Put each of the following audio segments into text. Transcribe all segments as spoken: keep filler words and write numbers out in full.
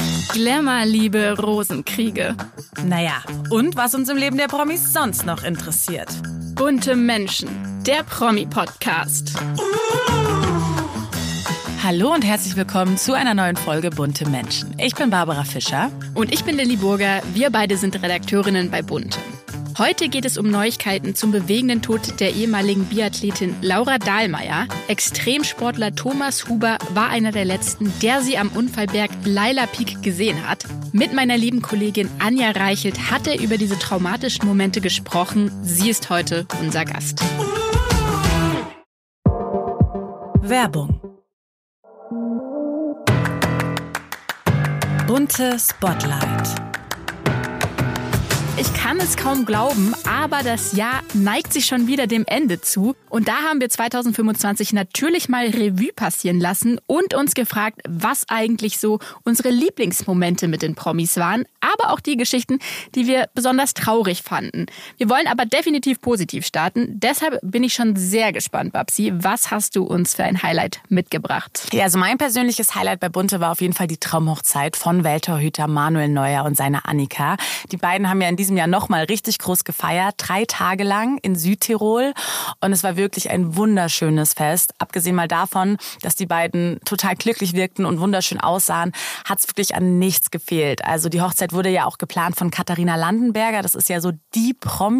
Glamour-Liebe, Rosenkriege. Naja, und was uns im Leben der Promis sonst noch interessiert. Bunte Menschen, der Promi-Podcast. Hallo und herzlich willkommen zu einer neuen Folge Bunte Menschen. Ich bin Barbara Fischer. Und ich bin Lilly Burger. Wir beide sind Redakteurinnen bei Bunte. Heute geht es um Neuigkeiten zum bewegenden Tod der ehemaligen Biathletin Laura Dahlmeier. Extremsportler Thomas Huber war einer der letzten, der sie am Unfallberg Laila Peak gesehen hat. Mit meiner lieben Kollegin Anja Reichelt hat er über diese traumatischen Momente gesprochen. Sie ist heute unser Gast. Werbung. Bunte Spotlight. Ich kann es kaum glauben, aber das Jahr neigt sich schon wieder dem Ende zu. Und da haben wir zwanzig fünfundzwanzig natürlich mal Revue passieren lassen und uns gefragt, was eigentlich so unsere Lieblingsmomente mit den Promis waren, aber auch die Geschichten, die wir besonders traurig fanden. Wir wollen aber definitiv positiv starten. Deshalb bin ich schon sehr gespannt, Babsi. Was hast du uns für ein Highlight mitgebracht? Ja, also mein persönliches Highlight bei Bunte war auf jeden Fall die Traumhochzeit von Welttorhüter Manuel Neuer und seiner Annika. Die beiden haben ja in diesem Jahr nochmal richtig groß gefeiert, drei Tage lang in Südtirol. Und es war wirklich ein wunderschönes Fest. Abgesehen mal davon, dass die beiden total glücklich wirkten und wunderschön aussahen, hat es wirklich an nichts gefehlt. Also die Hochzeit wurde ja auch geplant von Katharina Landenberger. Das ist ja so die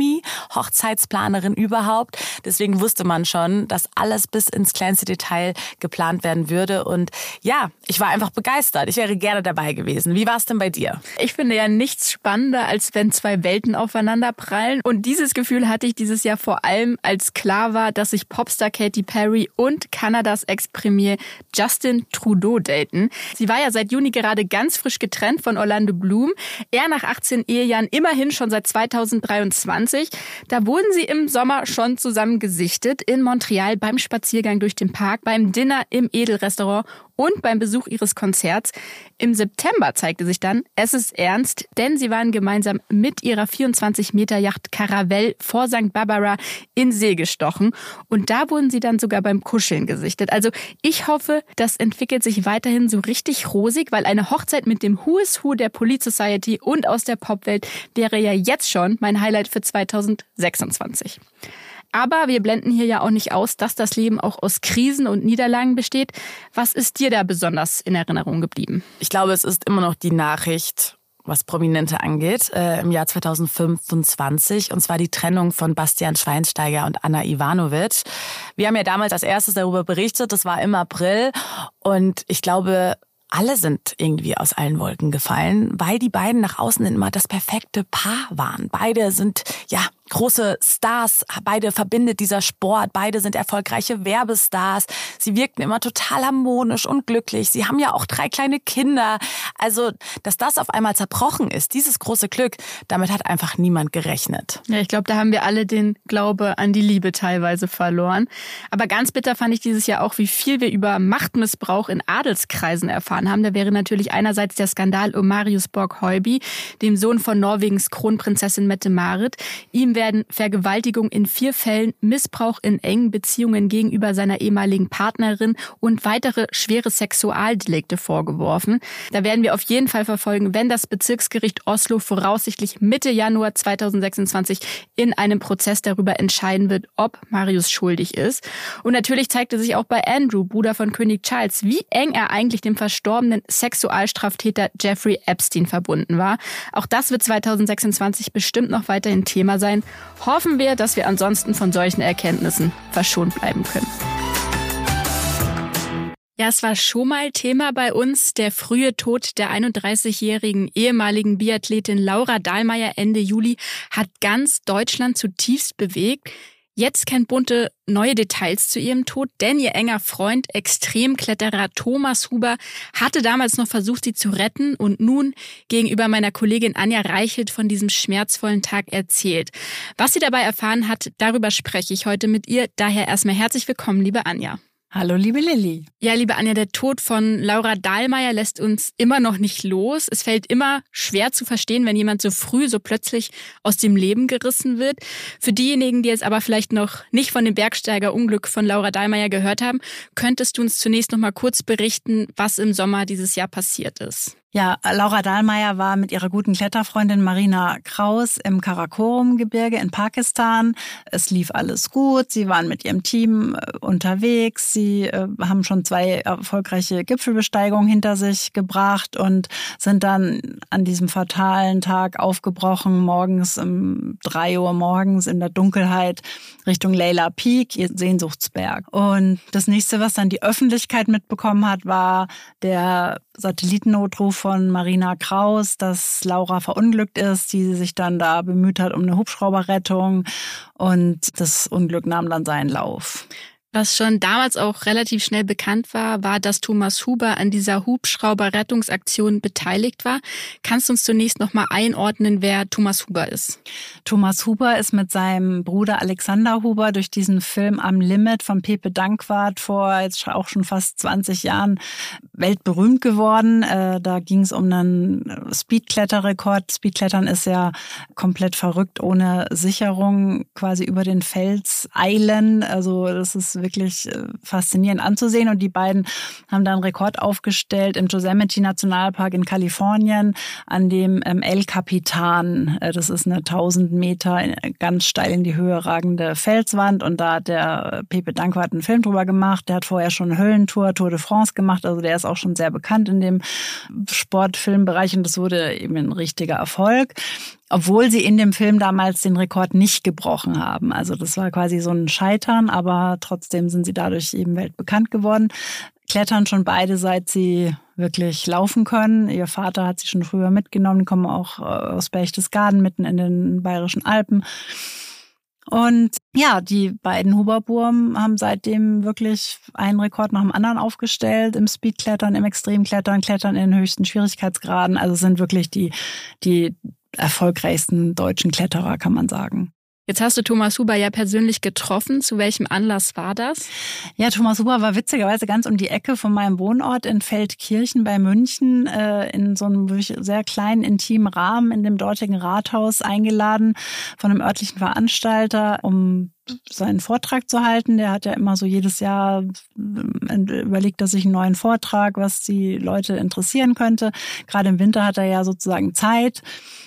Promi-Hochzeitsplanerin überhaupt. Deswegen wusste man schon, dass alles bis ins kleinste Detail geplant werden würde. Und ja, ich war einfach begeistert. Ich wäre gerne dabei gewesen. Wie war es denn bei dir? Ich finde ja nichts spannender, als wenn zwei Welten aufeinander prallen. Und dieses Gefühl hatte ich dieses Jahr vor allem, als klar war, dass sich Popstar Katy Perry und Kanadas Ex-Premier Justin Trudeau daten. Sie war ja seit Juni gerade ganz frisch getrennt von Orlando Bloom. Er nach achtzehn Ehejahren immerhin schon seit zweitausenddreiundzwanzig. Da wurden sie im Sommer schon zusammen gesichtet in Montreal beim Spaziergang durch den Park, beim Dinner im Edelrestaurant und beim Besuch ihres Konzerts. Im September zeigte sich dann, es ist ernst, denn sie waren gemeinsam mit ihrer vierundzwanzig Meter Yacht Caravelle vor Sankt Barbara in See gestochen. Und da wurden sie dann sogar beim Kuscheln gesichtet. Also ich hoffe, das entwickelt sich weiterhin so richtig rosig, weil eine Hochzeit mit dem Who is Who der Police Society und aus der Popwelt wäre ja jetzt schon mein Highlight für zweitausendsechsundzwanzig. Aber wir blenden hier ja auch nicht aus, dass das Leben auch aus Krisen und Niederlagen besteht. Was ist dir da besonders in Erinnerung geblieben? Ich glaube, es ist immer noch die Nachricht, was Prominente angeht, äh, im Jahr zweitausendfünfundzwanzig. Und zwar die Trennung von Bastian Schweinsteiger und Anna Ivanovic. Wir haben ja damals als erstes darüber berichtet, das war im April. Und ich glaube, alle sind irgendwie aus allen Wolken gefallen, weil die beiden nach außen immer das perfekte Paar waren. Beide sind, ja, große Stars, beide verbindet dieser Sport, beide sind erfolgreiche Werbestars. Sie wirkten immer total harmonisch und glücklich. Sie haben ja auch drei kleine Kinder. Also, dass das auf einmal zerbrochen ist, dieses große Glück, damit hat einfach niemand gerechnet. Ja, ich glaube, da haben wir alle den Glaube an die Liebe teilweise verloren. Aber ganz bitter fand ich dieses Jahr auch, wie viel wir über Machtmissbrauch in Adelskreisen erfahren haben. Da wäre natürlich einerseits der Skandal um Marius Borg-Heuby, dem Sohn von Norwegens Kronprinzessin Mette-Marit. Ihm werden Vergewaltigung in vier Fällen, Missbrauch in engen Beziehungen gegenüber seiner ehemaligen Partnerin und weitere schwere Sexualdelikte vorgeworfen. Da werden wir auf jeden Fall verfolgen, wenn das Bezirksgericht Oslo voraussichtlich Mitte Januar zweitausendsechsundzwanzig in einem Prozess darüber entscheiden wird, ob Marius schuldig ist. Und natürlich zeigte sich auch bei Andrew, Bruder von König Charles, wie eng er eigentlich dem verstorbenen Sexualstraftäter Jeffrey Epstein verbunden war. Auch das wird zweitausendsechsundzwanzig bestimmt noch weiterhin Thema sein. Hoffen wir, dass wir ansonsten von solchen Erkenntnissen verschont bleiben können. Ja, es war schon mal Thema bei uns. Der frühe Tod der einunddreißigjährigen ehemaligen Biathletin Laura Dahlmeier Ende Juli hat ganz Deutschland zutiefst bewegt. Jetzt kennt Bunte neue Details zu ihrem Tod, denn ihr enger Freund, Extremkletterer Thomas Huber, hatte damals noch versucht, sie zu retten und nun gegenüber meiner Kollegin Anja Reichelt von diesem schmerzvollen Tag erzählt. Was sie dabei erfahren hat, darüber spreche ich heute mit ihr. Daher erstmal herzlich willkommen, liebe Anja. Hallo, liebe Lilly. Ja, liebe Anja, der Tod von Laura Dahlmeier lässt uns immer noch nicht los. Es fällt immer schwer zu verstehen, wenn jemand so früh, so plötzlich aus dem Leben gerissen wird. Für diejenigen, die jetzt aber vielleicht noch nicht von dem Bergsteiger-Unglück von Laura Dahlmeier gehört haben, könntest du uns zunächst noch mal kurz berichten, was im Sommer dieses Jahr passiert ist? Ja, Laura Dahlmeier war mit ihrer guten Kletterfreundin Marina Kraus im Karakorum-Gebirge in Pakistan. Es lief alles gut. Sie waren mit ihrem Team unterwegs. Sie äh, haben schon zwei erfolgreiche Gipfelbesteigungen hinter sich gebracht und sind dann an diesem fatalen Tag aufgebrochen, morgens um drei Uhr morgens in der Dunkelheit Richtung Layla Peak, ihr Sehnsuchtsberg. Und das nächste, was dann die Öffentlichkeit mitbekommen hat, war der Satellitennotruf von Marina Kraus, dass Laura verunglückt ist, die sich dann da bemüht hat um eine Hubschrauberrettung, und das Unglück nahm dann seinen Lauf. Was schon damals auch relativ schnell bekannt war, war, dass Thomas Huber an dieser Hubschrauber-Rettungsaktion beteiligt war. Kannst du uns zunächst noch mal einordnen, wer Thomas Huber ist? Thomas Huber ist mit seinem Bruder Alexander Huber durch diesen Film Am Limit von Pepe Danquart vor jetzt auch schon fast zwanzig Jahren weltberühmt geworden. Da ging es um einen Speedkletterrekord. Speedklettern ist ja komplett verrückt, ohne Sicherung quasi über den Fels eilen. Also das ist wirklich faszinierend anzusehen. Und die beiden haben dann einen Rekord aufgestellt im Yosemite Nationalpark in Kalifornien an dem El Capitan. Das ist eine tausend Meter ganz steil in die Höhe ragende Felswand. Und da hat der Pepe Danquart einen Film drüber gemacht. Der hat vorher schon eine Höllentour, Tour de France gemacht. Also der ist auch schon sehr bekannt in dem Sportfilmbereich. Und das wurde eben ein richtiger Erfolg. Obwohl sie in dem Film damals den Rekord nicht gebrochen haben. Also das war quasi so ein Scheitern, aber trotzdem sind sie dadurch eben weltbekannt geworden. Klettern schon beide, seit sie wirklich laufen können. Ihr Vater hat sie schon früher mitgenommen, die kommen auch aus Berchtesgaden, mitten in den Bayerischen Alpen. Und ja, die beiden Huberbuben haben seitdem wirklich einen Rekord nach dem anderen aufgestellt im Speedklettern, im Extremklettern, Klettern in den höchsten Schwierigkeitsgraden. Also sind wirklich die, die erfolgreichsten deutschen Kletterer, kann man sagen. Jetzt hast du Thomas Huber ja persönlich getroffen. Zu welchem Anlass war das? Ja, Thomas Huber war witzigerweise ganz um die Ecke von meinem Wohnort in Feldkirchen bei München äh, in so einem wirklich sehr kleinen, intimen Rahmen in dem dortigen Rathaus eingeladen von einem örtlichen Veranstalter, um seinen Vortrag zu halten. Der hat ja immer so jedes Jahr überlegt, dass sich einen neuen Vortrag, was die Leute interessieren könnte. Gerade im Winter hat er ja sozusagen Zeit.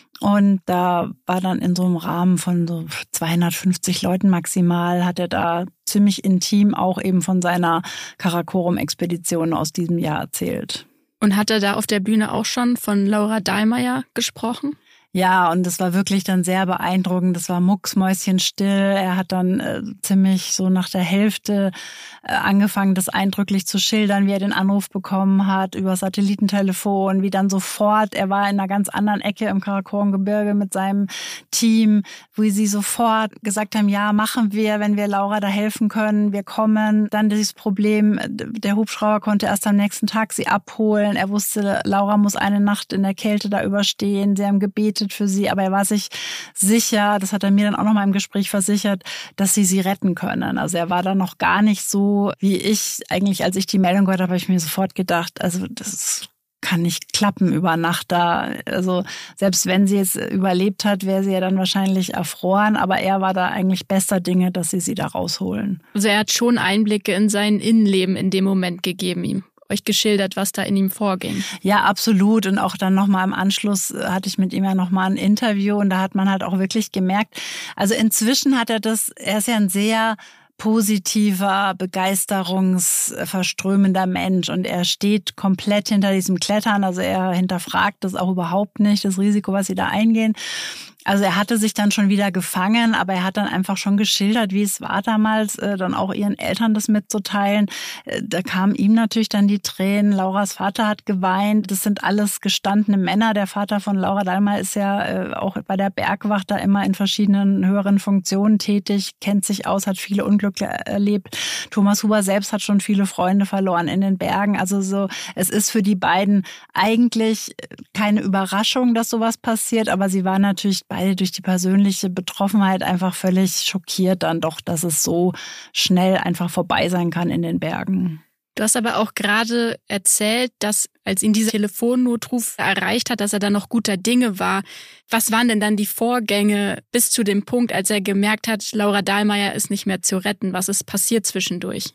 Und da war dann in so einem Rahmen von so zweihundertfünfzig Leuten maximal, hat er da ziemlich intim auch eben von seiner Karakorum-Expedition aus diesem Jahr erzählt. Und hat er da auf der Bühne auch schon von Laura Dahlmeier gesprochen? Ja, und das war wirklich dann sehr beeindruckend. Das war mucksmäuschenstill. Er hat dann äh, ziemlich so nach der Hälfte äh, angefangen, das eindrücklich zu schildern, wie er den Anruf bekommen hat über Satellitentelefon, wie dann sofort, er war in einer ganz anderen Ecke im Karakorum-Gebirge mit seinem Team, wo sie sofort gesagt haben, ja, machen wir, wenn wir Laura da helfen können, wir kommen. Dann dieses Problem, der Hubschrauber konnte erst am nächsten Tag sie abholen. Er wusste, Laura muss eine Nacht in der Kälte da überstehen. Sie haben gebetet für sie, aber er war sich sicher, das hat er mir dann auch noch mal im Gespräch versichert, dass sie sie retten können. Also er war da noch gar nicht so, wie ich eigentlich, als ich die Meldung gehört habe, habe ich mir sofort gedacht, also das kann nicht klappen über Nacht da. Also selbst wenn sie es überlebt hat, wäre sie ja dann wahrscheinlich erfroren, aber er war da eigentlich bester Dinge, dass sie sie da rausholen. Also er hat schon Einblicke in sein Innenleben in dem Moment gegeben ihm. Euch geschildert, was da in ihm vorging. Ja, absolut. Und auch dann nochmal im Anschluss hatte ich mit ihm ja nochmal ein Interview und da hat man halt auch wirklich gemerkt, also inzwischen hat er das, er ist ja ein sehr positiver, begeisterungsverströmender Mensch und er steht komplett hinter diesem Klettern, also er hinterfragt das auch überhaupt nicht, das Risiko, was sie da eingehen. Also er hatte sich dann schon wieder gefangen, aber er hat dann einfach schon geschildert, wie es war damals, äh, dann auch ihren Eltern das mitzuteilen. Äh, da kamen ihm natürlich dann die Tränen. Lauras Vater hat geweint. Das sind alles gestandene Männer. Der Vater von Laura Dahlmeier ist ja äh, auch bei der Bergwacht da immer in verschiedenen höheren Funktionen tätig, kennt sich aus, hat viele Unglücke erlebt. Thomas Huber selbst hat schon viele Freunde verloren in den Bergen. Also so, es ist für die beiden eigentlich keine Überraschung, dass sowas passiert, aber sie waren natürlich beide durch die persönliche Betroffenheit einfach völlig schockiert dann doch, dass es so schnell einfach vorbei sein kann in den Bergen. Du hast aber auch gerade erzählt, dass als ihn dieser Telefonnotruf erreicht hat, dass er dann noch guter Dinge war. Was waren denn dann die Vorgänge bis zu dem Punkt, als er gemerkt hat, Laura Dahlmeier ist nicht mehr zu retten? Was ist passiert zwischendurch?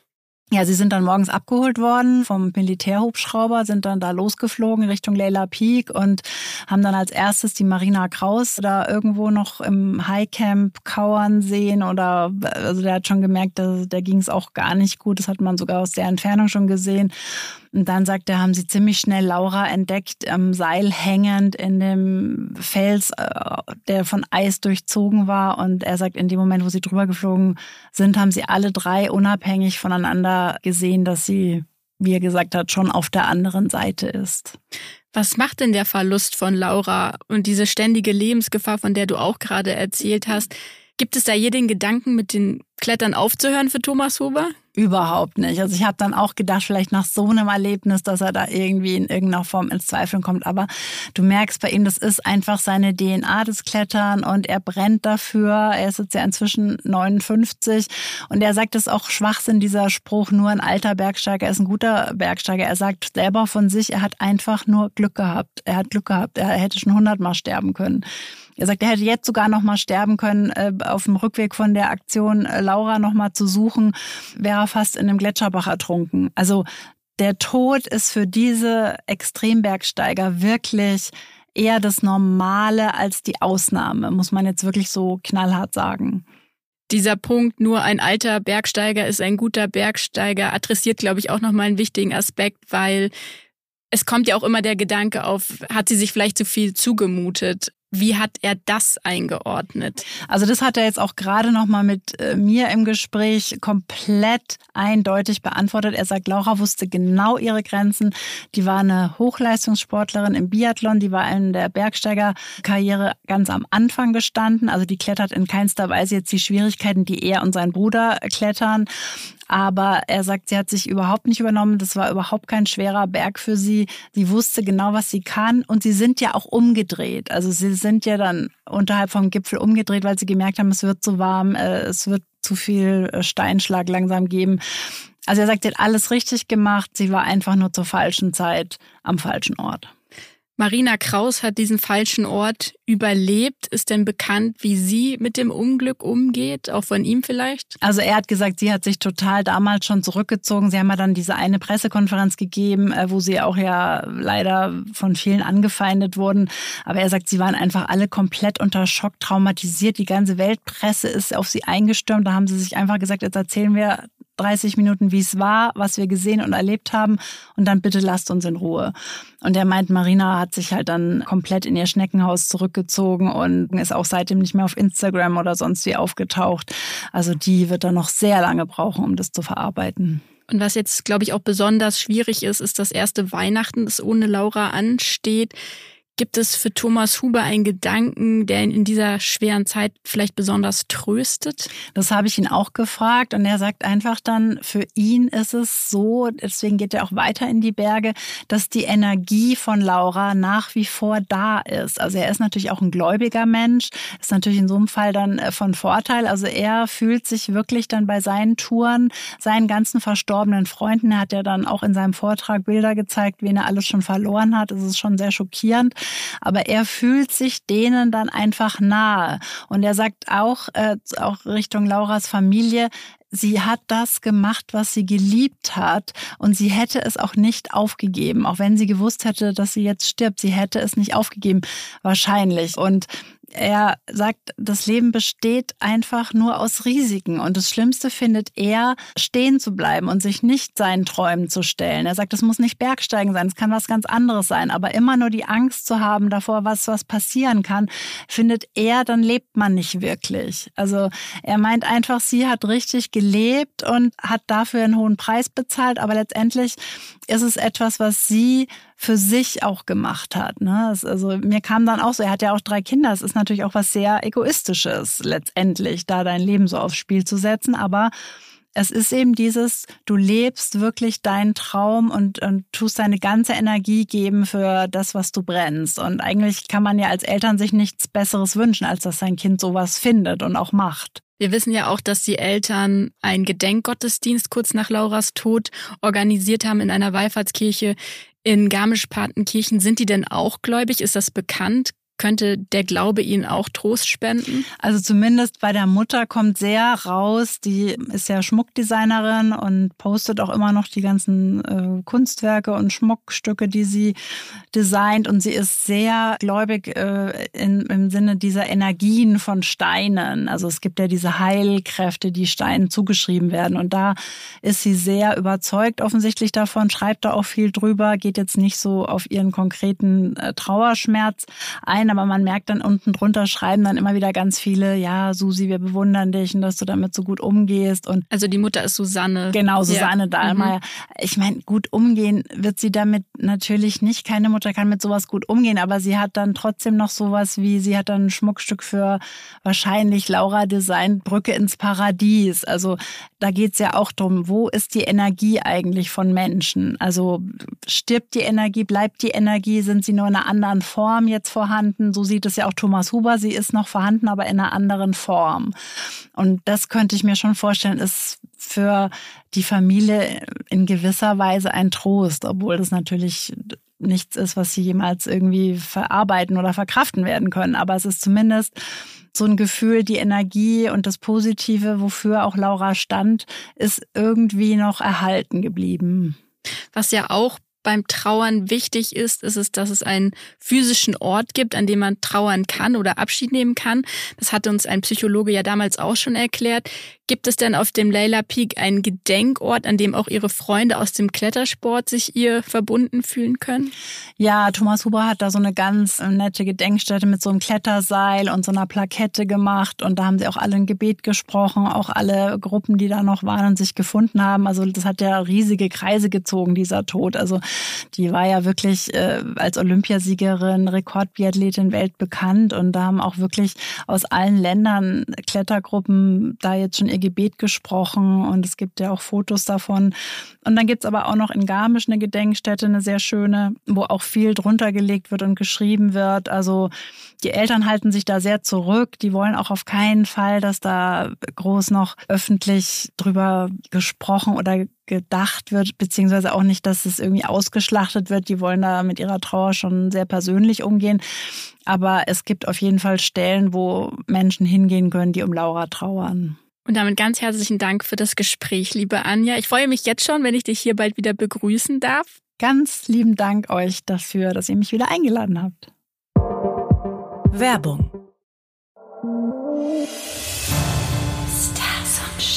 Ja, sie sind dann morgens abgeholt worden vom Militärhubschrauber, sind dann da losgeflogen Richtung Layla Peak und haben dann als erstes die Marina Kraus da irgendwo noch im Highcamp kauern sehen. Oder also der hat schon gemerkt, dass, der ging es auch gar nicht gut. Das hat man sogar aus der Entfernung schon gesehen. Und dann sagt er, haben sie ziemlich schnell Laura entdeckt, am Seil hängend in dem Fels, der von Eis durchzogen war. Und er sagt, in dem Moment, wo sie drüber geflogen sind, haben sie alle drei unabhängig voneinander gesehen, dass sie, wie er gesagt hat, schon auf der anderen Seite ist. Was macht denn der Verlust von Laura und diese ständige Lebensgefahr, von der du auch gerade erzählt hast? Gibt es da je den Gedanken, mit den Klettern aufzuhören für Thomas Huber? Überhaupt nicht. Also ich habe dann auch gedacht, vielleicht nach so einem Erlebnis, dass er da irgendwie in irgendeiner Form ins Zweifeln kommt. Aber du merkst bei ihm, das ist einfach seine D N A, das Klettern, und er brennt dafür. Er ist jetzt ja inzwischen neunundfünfzig und er sagt, es ist auch Schwachsinn, dieser Spruch, nur ein alter Bergsteiger ist ein guter Bergsteiger. Er sagt selber von sich, er hat einfach nur Glück gehabt. Er hat Glück gehabt. Er hätte schon hundertmal sterben können. Er sagt, er hätte jetzt sogar noch mal sterben können, äh, auf dem Rückweg von der Aktion äh, Laura noch mal zu suchen, wäre er fast in einem Gletscherbach ertrunken. Also der Tod ist für diese Extrembergsteiger wirklich eher das Normale als die Ausnahme, muss man jetzt wirklich so knallhart sagen. Dieser Punkt, nur ein alter Bergsteiger ist ein guter Bergsteiger, adressiert, glaube ich, auch noch mal einen wichtigen Aspekt, weil es kommt ja auch immer der Gedanke auf, hat sie sich vielleicht zu viel zugemutet? Wie hat er das eingeordnet? Also das hat er jetzt auch gerade noch mal mit äh, mir im Gespräch komplett eindeutig beantwortet. Er sagt, Laura wusste genau ihre Grenzen. Die war eine Hochleistungssportlerin im Biathlon. Die war in der Bergsteigerkarriere ganz am Anfang gestanden. Also die klettert in keinster Weise jetzt die Schwierigkeiten, die er und sein Bruder klettern. Aber er sagt, sie hat sich überhaupt nicht übernommen. Das war überhaupt kein schwerer Berg für sie. Sie wusste genau, was sie kann. Und sie sind ja auch umgedreht. Also sie sind ja dann unterhalb vom Gipfel umgedreht, weil sie gemerkt haben, es wird zu warm, es wird zu viel Steinschlag langsam geben. Also er sagt, sie hat alles richtig gemacht. Sie war einfach nur zur falschen Zeit am falschen Ort. Marina Kraus hat diesen falschen Ort überlebt. Ist denn bekannt, wie sie mit dem Unglück umgeht? Auch von ihm vielleicht? Also er hat gesagt, sie hat sich total damals schon zurückgezogen. Sie haben ja dann diese eine Pressekonferenz gegeben, wo sie auch ja leider von vielen angefeindet wurden. Aber er sagt, sie waren einfach alle komplett unter Schock traumatisiert. Die ganze Weltpresse ist auf sie eingestürmt. Da haben sie sich einfach gesagt, jetzt erzählen wir dreißig Minuten, wie es war, was wir gesehen und erlebt haben, und dann bitte lasst uns in Ruhe. Und er meint, Marina hat sich halt dann komplett in ihr Schneckenhaus zurückgezogen und ist auch seitdem nicht mehr auf Instagram oder sonst wie aufgetaucht. Also die wird dann noch sehr lange brauchen, um das zu verarbeiten. Und was jetzt, glaube ich, auch besonders schwierig ist, ist das erste Weihnachten, das ohne Laura ansteht. Gibt es für Thomas Huber einen Gedanken, der ihn in dieser schweren Zeit vielleicht besonders tröstet? Das habe ich ihn auch gefragt und er sagt einfach dann, für ihn ist es so, deswegen geht er auch weiter in die Berge, dass die Energie von Laura nach wie vor da ist. Also er ist natürlich auch ein gläubiger Mensch, ist natürlich in so einem Fall dann von Vorteil. Also er fühlt sich wirklich dann bei seinen Touren, seinen ganzen verstorbenen Freunden, er hat ja dann auch in seinem Vortrag Bilder gezeigt, wen er alles schon verloren hat. Das ist schon sehr schockierend. Aber er fühlt sich denen dann einfach nahe. Und er sagt auch, äh, auch Richtung Lauras Familie, sie hat das gemacht, was sie geliebt hat, und sie hätte es auch nicht aufgegeben. Auch wenn sie gewusst hätte, dass sie jetzt stirbt, sie hätte es nicht aufgegeben, wahrscheinlich. Und er sagt, das Leben besteht einfach nur aus Risiken. Und das Schlimmste findet er, stehen zu bleiben und sich nicht seinen Träumen zu stellen. Er sagt, es muss nicht Bergsteigen sein, es kann was ganz anderes sein. Aber immer nur die Angst zu haben davor, was, was passieren kann, findet er, dann lebt man nicht wirklich. Also er meint einfach, sie hat richtig gelebt und hat dafür einen hohen Preis bezahlt. Aber letztendlich ist es etwas, was sie für sich auch gemacht hat. Ne? Also mir kam dann auch so, er hat ja auch drei Kinder, es ist natürlich auch was sehr Egoistisches letztendlich, da dein Leben so aufs Spiel zu setzen, aber es ist eben dieses, du lebst wirklich deinen Traum und, und tust deine ganze Energie geben für das, was du brennst. Und eigentlich kann man ja als Eltern sich nichts Besseres wünschen, als dass sein Kind sowas findet und auch macht. Wir wissen ja auch, dass die Eltern einen Gedenkgottesdienst kurz nach Lauras Tod organisiert haben in einer Wallfahrtskirche in Garmisch-Partenkirchen. Sind die denn auch gläubig? Ist das bekannt? Könnte der Glaube ihnen auch Trost spenden? Also zumindest bei der Mutter kommt sehr raus, die ist ja Schmuckdesignerin und postet auch immer noch die ganzen äh, Kunstwerke und Schmuckstücke, die sie designt. Und sie ist sehr gläubig äh, in, im Sinne dieser Energien von Steinen. Also es gibt ja diese Heilkräfte, die Steinen zugeschrieben werden. Und da ist sie sehr überzeugt offensichtlich davon, schreibt da auch viel drüber, geht jetzt nicht so auf ihren konkreten äh, Trauerschmerz ein. Aber man merkt dann unten drunter schreiben dann immer wieder ganz viele, ja, Susi, wir bewundern dich und dass du damit so gut umgehst. Und also die Mutter ist Susanne. Genau, Susanne ja. Dahlmeier. Mhm. Ich meine, gut umgehen wird sie damit natürlich nicht. Keine Mutter kann mit sowas gut umgehen, aber sie hat dann trotzdem noch sowas wie, sie hat dann ein Schmuckstück für wahrscheinlich Laura designt, Brücke ins Paradies. Also da geht's ja auch drum, wo ist die Energie eigentlich von Menschen? Also stirbt die Energie, bleibt die Energie, sind sie nur in einer anderen Form jetzt vorhanden? So sieht es ja auch Thomas Huber. Sie ist noch vorhanden, aber in einer anderen Form. Und das könnte ich mir schon vorstellen, ist für die Familie in gewisser Weise ein Trost, obwohl das natürlich nichts ist, was sie jemals irgendwie verarbeiten oder verkraften werden können. Aber es ist zumindest so ein Gefühl, die Energie und das Positive, wofür auch Laura stand, ist irgendwie noch erhalten geblieben. Was ja auch beim Trauern wichtig ist, ist es, dass es einen physischen Ort gibt, an dem man trauern kann oder Abschied nehmen kann. Das hat uns ein Psychologe ja damals auch schon erklärt. Gibt es denn auf dem Layla Peak einen Gedenkort, an dem auch Ihre Freunde aus dem Klettersport sich ihr verbunden fühlen können? Ja, Thomas Huber hat da so eine ganz nette Gedenkstätte mit so einem Kletterseil und so einer Plakette gemacht. Und da haben sie auch alle ein Gebet gesprochen, auch alle Gruppen, die da noch waren und sich gefunden haben. Also das hat ja riesige Kreise gezogen, dieser Tod. Also die war ja wirklich äh, als Olympiasiegerin, Rekordbiathletin weltbekannt. Und da haben auch wirklich aus allen Ländern Klettergruppen da jetzt schon ihr Gebet gesprochen. Und es gibt ja auch Fotos davon. Und dann gibt's aber auch noch in Garmisch eine Gedenkstätte, eine sehr schöne, wo auch viel drunter gelegt wird und geschrieben wird. Also die Eltern halten sich da sehr zurück. Die wollen auch auf keinen Fall, dass da groß noch öffentlich drüber gesprochen oder gedacht wird, beziehungsweise auch nicht, dass es irgendwie ausgeschlachtet wird. Die wollen da mit ihrer Trauer schon sehr persönlich umgehen. Aber es gibt auf jeden Fall Stellen, wo Menschen hingehen können, die um Laura trauern. Und damit ganz herzlichen Dank für das Gespräch, liebe Anja. Ich freue mich jetzt schon, wenn ich dich hier bald wieder begrüßen darf. Ganz lieben Dank euch dafür, dass ihr mich wieder eingeladen habt. Werbung. Stars und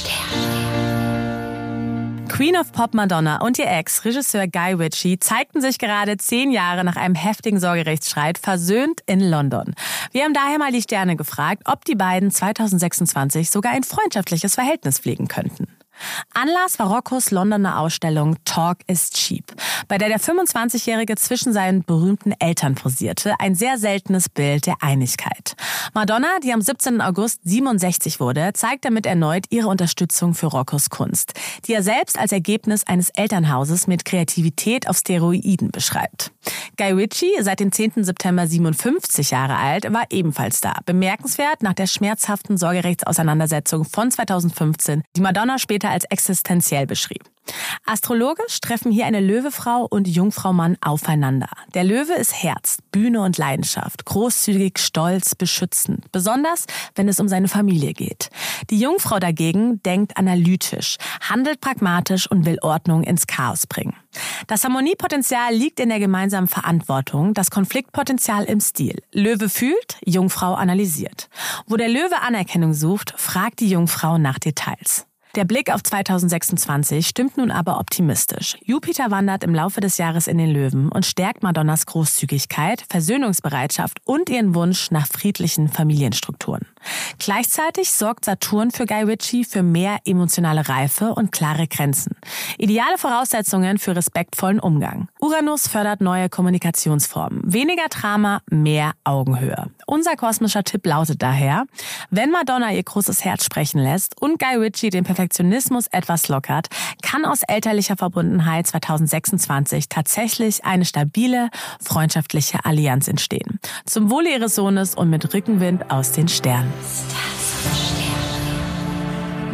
Sterne. Queen of Pop Madonna und ihr Ex, Regisseur Guy Ritchie, zeigten sich gerade zehn Jahre nach einem heftigen Sorgerechtsstreit versöhnt in London. Wir haben daher mal die Sterne gefragt, ob die beiden zweitausendsechsundzwanzig sogar ein freundschaftliches Verhältnis pflegen könnten. Anlass war Roccos Londoner Ausstellung Talk is Cheap, bei der der fünfundzwanzigjährige zwischen seinen berühmten Eltern posierte, ein sehr seltenes Bild der Einigkeit. Madonna, die am siebzehnten August siebenundsechzig wurde, zeigt damit erneut ihre Unterstützung für Roccos Kunst, die er selbst als Ergebnis eines Elternhauses mit Kreativität auf Steroiden beschreibt. Guy Ritchie, seit dem zehnten September siebenundfünfzig Jahre alt, war ebenfalls da. Bemerkenswert nach der schmerzhaften Sorgerechtsauseinandersetzung von zweitausendfünfzehn, die Madonna später als existenziell beschrieb. Astrologisch treffen hier eine Löwefrau und Jungfrau-Mann aufeinander. Der Löwe ist Herz, Bühne und Leidenschaft, großzügig, stolz, beschützend, besonders wenn es um seine Familie geht. Die Jungfrau dagegen denkt analytisch, handelt pragmatisch und will Ordnung ins Chaos bringen. Das Harmoniepotenzial liegt in der gemeinsamen Verantwortung, das Konfliktpotenzial im Stil. Löwe fühlt, Jungfrau analysiert. Wo der Löwe Anerkennung sucht, fragt die Jungfrau nach Details. Der Blick auf zweitausendsechsundzwanzig stimmt nun aber optimistisch. Jupiter wandert im Laufe des Jahres in den Löwen und stärkt Madonnas Großzügigkeit, Versöhnungsbereitschaft und ihren Wunsch nach friedlichen Familienstrukturen. Gleichzeitig sorgt Saturn für Guy Ritchie für mehr emotionale Reife und klare Grenzen. Ideale Voraussetzungen für respektvollen Umgang. Uranus fördert neue Kommunikationsformen. Weniger Drama, mehr Augenhöhe. Unser kosmischer Tipp lautet daher, wenn Madonna ihr großes Herz sprechen lässt und Guy Ritchie den Perfektionismus etwas lockert, kann aus elterlicher Verbundenheit zweitausendsechsundzwanzig tatsächlich eine stabile, freundschaftliche Allianz entstehen. Zum Wohle ihres Sohnes und mit Rückenwind aus den Sternen.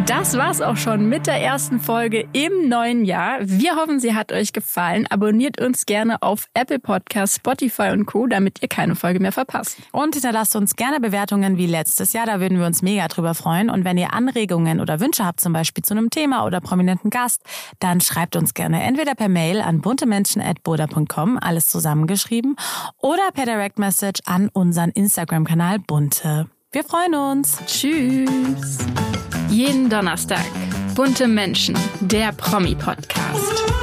Das war's auch schon mit der ersten Folge im neuen Jahr. Wir hoffen, sie hat euch gefallen. Abonniert uns gerne auf Apple Podcasts, Spotify und Co., damit ihr keine Folge mehr verpasst. Und hinterlasst uns gerne Bewertungen wie letztes Jahr, da würden wir uns mega drüber freuen. Und wenn ihr Anregungen oder Wünsche habt, zum Beispiel zu einem Thema oder prominenten Gast, dann schreibt uns gerne entweder per Mail an buntemenschen at boda punkt com, alles zusammengeschrieben, oder per Direct Message an unseren Instagram-Kanal Bunte. Wir freuen uns. Tschüss. Jeden Donnerstag. Bunte Menschen, der Promi-Podcast.